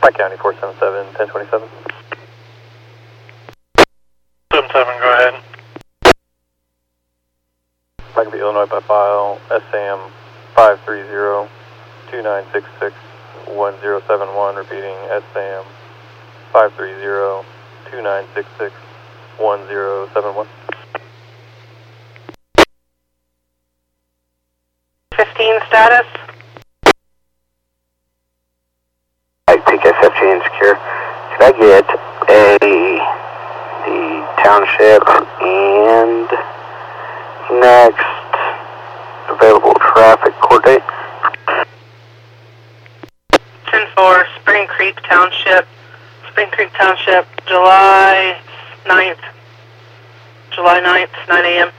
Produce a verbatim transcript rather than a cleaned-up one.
County four seven seven, ten twenty-seven. seven seven, go ahead. Mike B, Illinois by file, S A M five three zero, two nine six six, one zero seven one, repeating S A M five three zero, two nine six six, one zero seven one. fifteen status. I think S F G insecure. Can I get a the township and next available traffic coordinate? ten four, Spring Creek Township. Spring Creek Township, July ninth. July ninth, nine A M